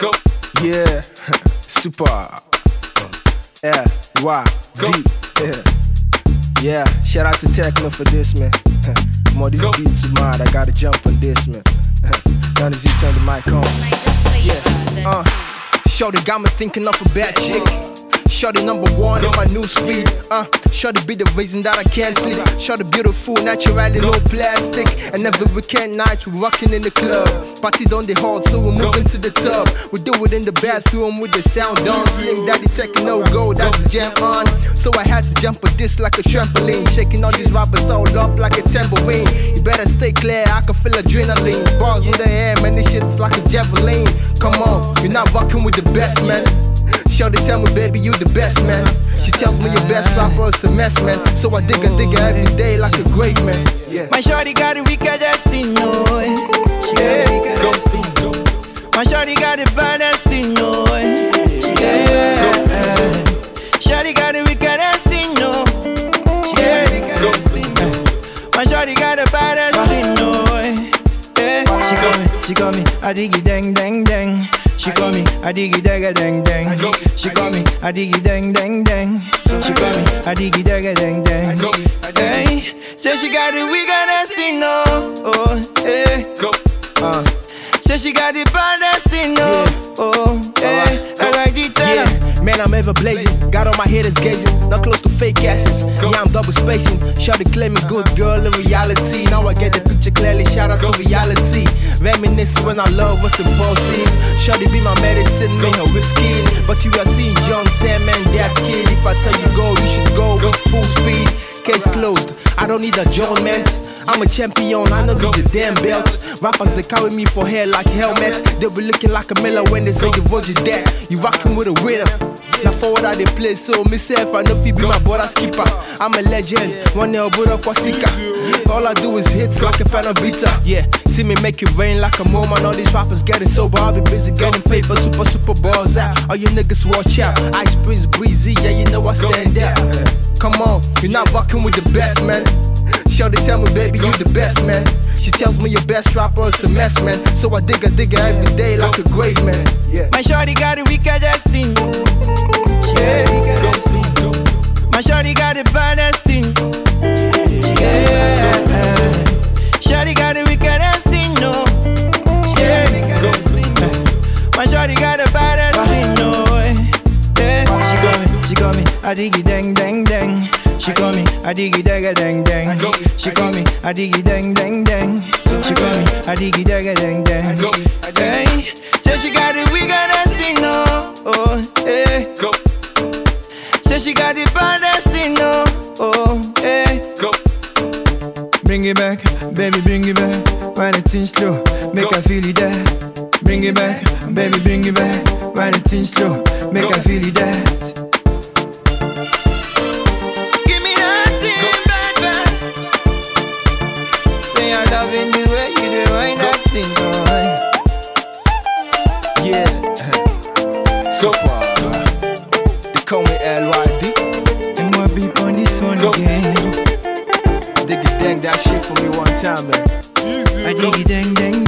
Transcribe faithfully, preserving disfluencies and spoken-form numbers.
Go. Yeah, super. Yeah, Y, Go. D. Yeah. Yeah, shout out to Techno for this, man. Come on, this Go. beat too mad. I gotta jump on this, man. Done as you turn the mic on. Yeah, uh, Shorty got me thinking of a bad chick. Shorty number one Go. in my news feed. Uh, Shorty be the reason that I can't sleep. Shorty beautiful, naturally, no plastic. And every weekend night we rockin' in the club. Party on the hall, so we moving to the tub. We do it in the bathroom with the sound on. Slim Daddy Techno go, that's the jam on. So I had to jump on this like a trampoline, shaking all these rappers all up like a tambourine. You better stay clear, I can feel adrenaline. Bars in the air, man, this shit's like a javelin. Come on, you're not rocking with the best, man. Shorty tell me, baby, you the best, man. She tells me your best rapper is a mess, man. So I dig her, dig her every day like a great man. Yeah. My shorty got a wicked destiny, she got a wicked destiny. My shorty got the baddest thing, no. Yeah. Shorty got a wicked destiny, she got a wicked destiny. My shorty got the baddest thing, no. Yeah. She call me, she call me, I dig it, dang, dang, dang. She call me, I dig it, dang, dang, dang. She call me, I dig it, dang, dang, dang. She call me, I dig it, dang, dang, dang. Hey, say she got the wickedest thing, no. Oh, hey. Uh. Say she got the baddest thing, no. Oh, hey. I like the Yeah, man, I'm ever blazing. Got all my haters gazing, not close to fake asses. Yeah, I'm double spacing. Shawty claiming good girl in reality. Now I get the picture clearly. Shout out to reality. Reminisce when I love was impulsive. Shawty be my medicine, me her whiskey. But you are seeing John Sam and dad's kid. If I tell you go, you should go with full speed. Case closed. I don't need adjournment. I'm a champion, I know need the damn belts. Rappers, they carry me for hair like helmets. They be looking like a miller when they say you roger that. You rockin' with a winner. Now forward how they play, so myself, I know if you be my brother skipper. I'm a legend, one day Buddha Kwasika. All I do is hits like a pen beater. Yeah, see me make it rain like a mom. And all these rappers getting sober, I'll be busy getting paper. Super, super balls out. All you niggas watch out. Ice Prince Breezy, yeah, you know I stand out. Come on, you're not rocking with the best, man. Shorty tell me, baby, you the best, man. She tells me your best rapper is a mess, man. So I dig her, dig her every day like a great man. Yeah. My shorty got a wicked destiny. She got a wicked destiny. My shorty got the baddest thing. Yeah. Shorty got a wicked destiny, no. She got a wicked destiny. My shorty got the baddest thing, no. Yeah. She call me, she call me, I dig it, dang, dang, dang. She call me, I dig it, dang, dang, dang. She call me, I dig it, dang, dang, dang. She call me, I dig it, dang, dang, dang. Hey, say she got the wickedest thing, no. Oh, hey. Say she got the baddest thing, no. Oh, hey. Bring it back, baby, bring it back. Ride it in slow, make her feel it that. Bring it back, baby, bring it back. Ride it in slow, make her feel it that. Loving the way you do, I nothing, boy. Yeah, super. They call me L Y D. And more beep on this one again. Dig it, dang that shit for me one time, man. I dig it, dang, dang,